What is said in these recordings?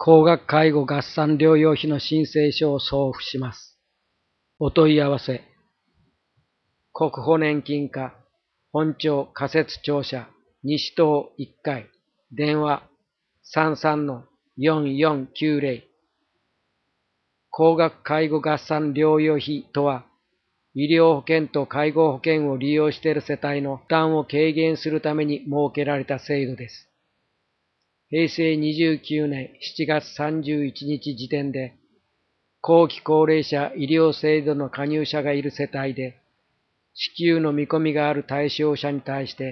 高額介護合算療養費の申請書を送付します。お問い合わせ。国保年金課本庁仮設庁舎西棟1階電話 33-4490。高額介護合算療養費とは、医療保険と介護保険を利用している世帯の負担を軽減するために設けられた制度です。平成29年7月31日時点で、後期高齢者医療制度の加入者がいる世帯で、支給の見込みがある対象者に対して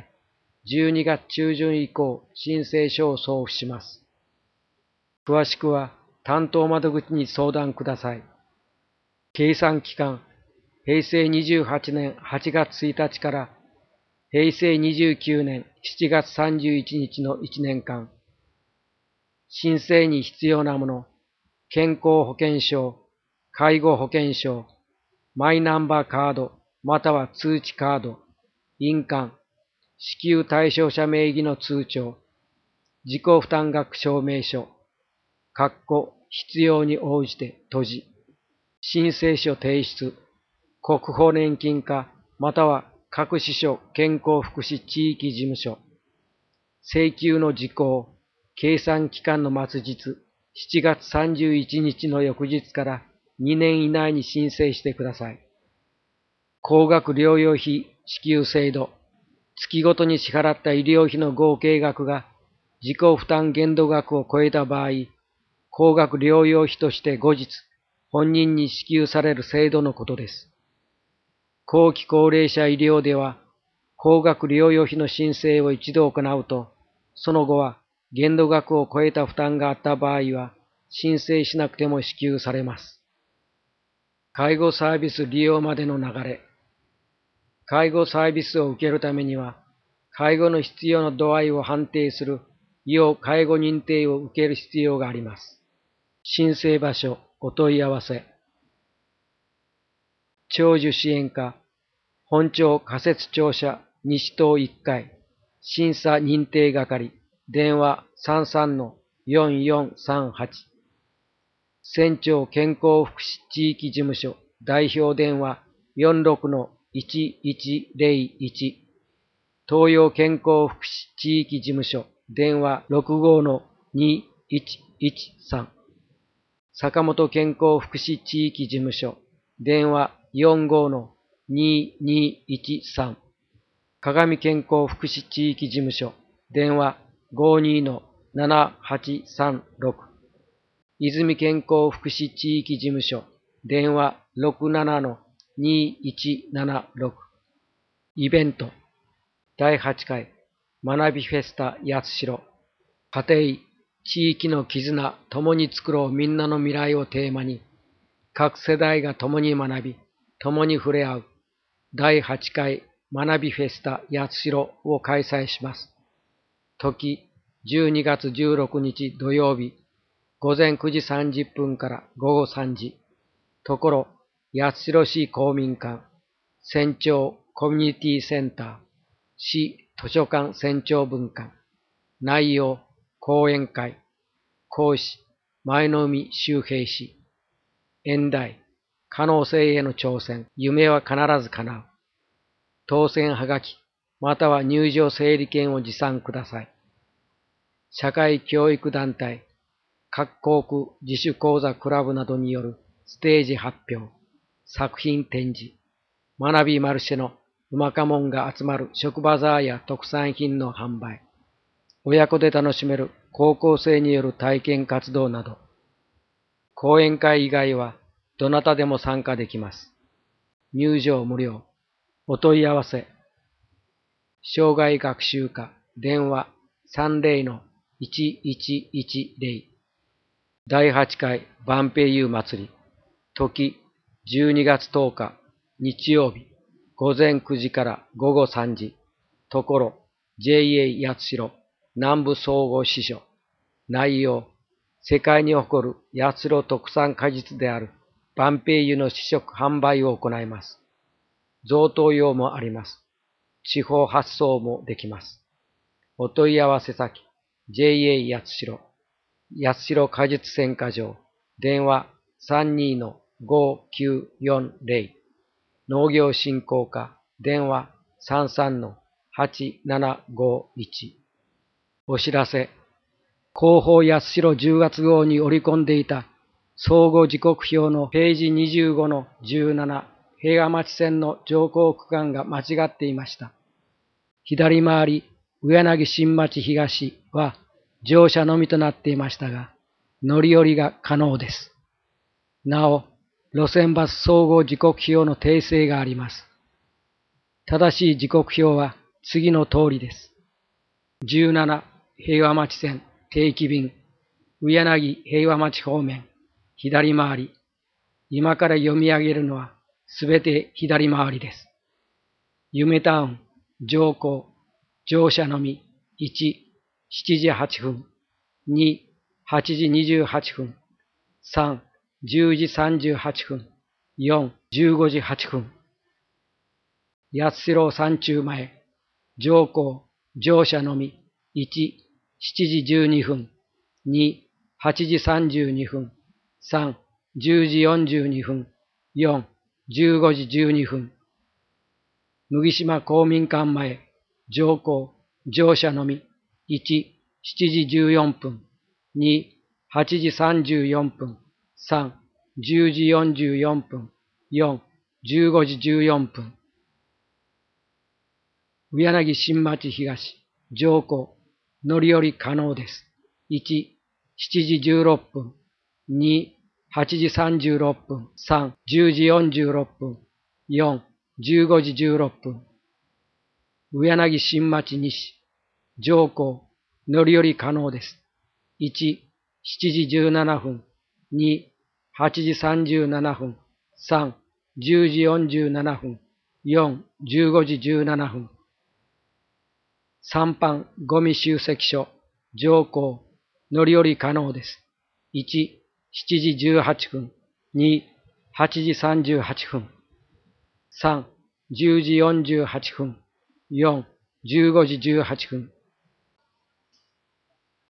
、12月中旬以降、申請書を送付します。詳しくは、担当窓口に相談ください。計算期間、平成28年8月1日から平成29年7月31日の1年間、申請に必要なもの、健康保険証、介護保険証、マイナンバーカード、または通知カード、印鑑、支給対象者名義の通帳、自己負担額証明書、必要に応じて閉じ、申請書提出、国保年金課または各支所健康福祉地域事務所、請求の時効、計算期間の末日、7月31日の翌日から2年以内に申請してください。高額療養費支給制度、月ごとに支払った医療費の合計額が自己負担限度額を超えた場合、高額療養費として後日、本人に支給される制度のことです。後期高齢者医療では、高額療養費の申請を一度行うと、その後は限度額を超えた負担があった場合は、申請しなくても支給されます。介護サービス利用までの流れ。介護サービスを受けるためには、介護の必要の度合いを判定する要介護認定を受ける必要があります。申請場所、お問い合わせ。長寿支援課、本庁仮設庁舎西棟1階、審査認定係、電話 33-4438。船長健康福祉地域事務所、代表電話 46-1101。東洋健康福祉地域事務所、電話 65-2113。坂本健康福祉地域事務所、電話 45-2213。鏡健康福祉地域事務所、電話 52-7836。泉健康福祉地域事務所、電話 67-2176。イベント、第8回学びフェスタ八代。家庭、地域の絆、共に作ろうみんなの未来をテーマに、各世代が共に学び、共に触れ合う、第8回学びフェスタ八代を開催します。時、12月16日土曜日、午前9時30分から午後3時。ところ、八代市公民館、船長コミュニティセンター、市図書館船長分館。内容、講演会。講師、前の海周平氏。演題、可能性への挑戦、夢は必ず叶う。当選はがき、または入場整理券を持参ください。社会教育団体、各校区自主講座クラブなどによるステージ発表、作品展示、学びマルシェのうまかもんが集まる食バザーや特産品の販売、親子で楽しめる高校生による体験活動など、講演会以外はどなたでも参加できます。入場無料。お問い合わせ。障害学習課、電話 30-1110。第8回万平湯祭り。時、12月10日、日曜日、午前9時から午後3時。ところ、JA 八代南部総合支所。内容、世界に誇る八代特産果実である万平湯の試食販売を行います。贈答用もあります。地方発送もできます。お問い合わせ先、JA 八代八代果実選果場、電話32-5940、農業振興課、電話33-8751。お知らせ。広報八代10月号に織り込んでいた相互時刻表のページ25-17、平和町線の乗降区間が間違っていました。左回り、上柳新町東は乗車のみとなっていましたが、乗り降りが可能です。なお、路線バス総合時刻表の訂正があります。正しい時刻表は次の通りです。17、平和町線、定期便、上柳平和町方面、左回り。今から読み上げるのはすべて左回りです。夢タウン、乗降、乗車のみ、1、7時8分、2、8時28分、3、10時38分、4、15時8分。八代山中前、乗降、乗車のみ、1、7時12分、2、8時32分、3、10時42分、4、15時12分。麦島公民館前、乗降、乗車のみ、1、7時14分、2、8時34分、3、10時44分、4、15時14分。上柳新町東、乗降、乗り降り可能です。1、7時16分、2、8時36分、3、10時46分、4、15時16分。上柳新町西、乗降、乗り降り可能です。1、7時17分、2、8時37分、3、10時47分、4、15時17分。3班ゴミ集積所、乗降、乗り降り可能です。1、7時18分、2、8時38分、3、10時48分、4、15時18分。